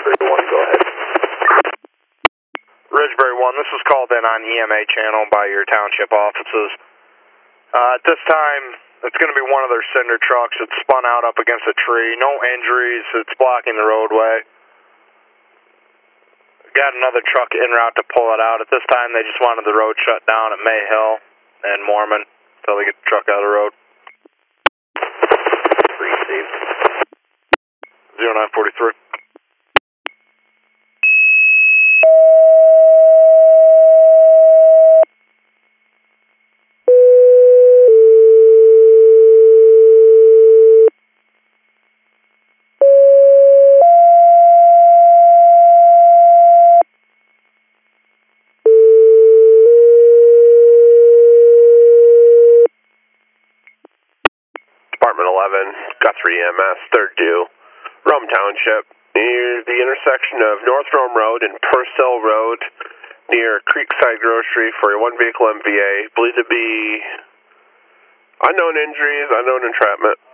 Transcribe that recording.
1, go ahead. Ridgebury 1, this is called in on EMA channel by your township offices. At this time, it's going to be one of their cinder trucks. It's spun out up against a tree. No injuries. It's blocking the roadway. Got another truck en route to pull it out. At this time, they just wanted the road shut down at May Hill and Mormon until they get the truck out of the road. Received. 0943. Department 11, Guthrie EMS, 3rd due, Rome Township, near the intersection of North Rome Road and Purcell Road, near Creekside Grocery for a 1-vehicle MVA, believed to be unknown injuries, unknown entrapment.